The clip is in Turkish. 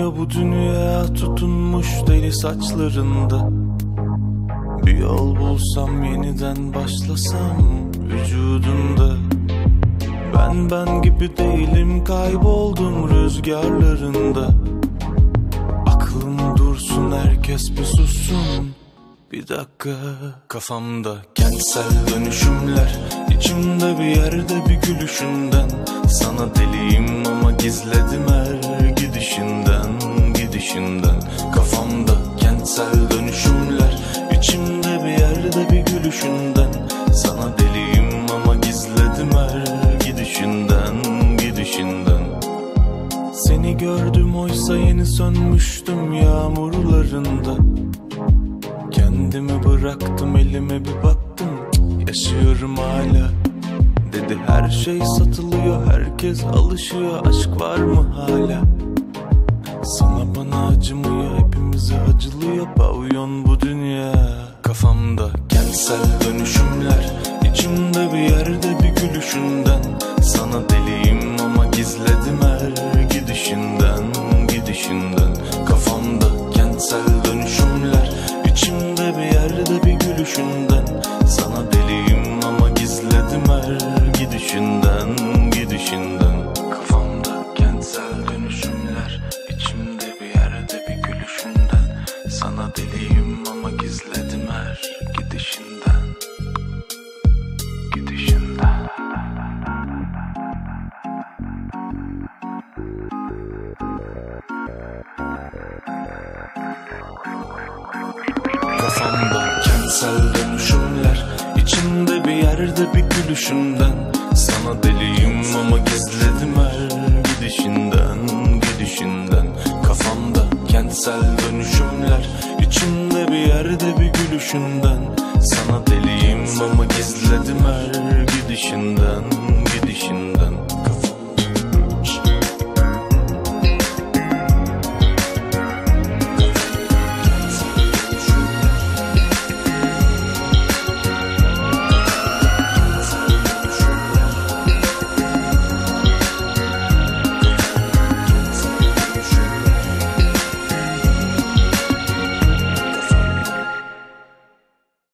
ya bu dünya tutunmuş deli saçlarında. Bir yol bulsam yeniden başlasam vücudunda. Ben gibi değilim, kayboldum rüzgarlarında. Aklım dursun, herkes bir sussun bir dakika. Kafamda kentsel dönüşümler, içimde bir yerde bir gülüşünden. Sana deliyim ama gizledim her gidişinden. Kafamda kentsel dönüşümler, içimde bir yerde bir gülüşünden. Sana deliyim ama gizledim her gidişinden. Seni gördüm oysa yeni sönmüştüm yağmurlarında. Kendimi bıraktım, elime bir baktım, yaşıyorum hala. Dedi her şey satılıyor, herkes alışıyor, aşk var mı hala? Sana bana acımıyor, hepimize acılıyor, pavyon bu dünya. Kafamda kentsel dönüşümler, içimde bir yerde bir gülüşünden. Sana deliyim ama gizledim her gidişinden. Kafamda kentsel dönüşümler, içimde bir yerde bir gülüşünden. Sana deliyim ama gizledim her gidişinden. Kafamda kentsel dönüşümler, içimde bir yerde bir gülüşünden. Sana deliyim ama gizledim her gidişinden. Kafamda kentsel dönüşümler, içimde bir yerde bir gülüşünden. Sana deliyim ama gizledim her gidişinden. Kafamda kentsel dönüşümler, içimde bir yerde bir gülüşünden. Sana deliyim ama gizledim her gidişinden.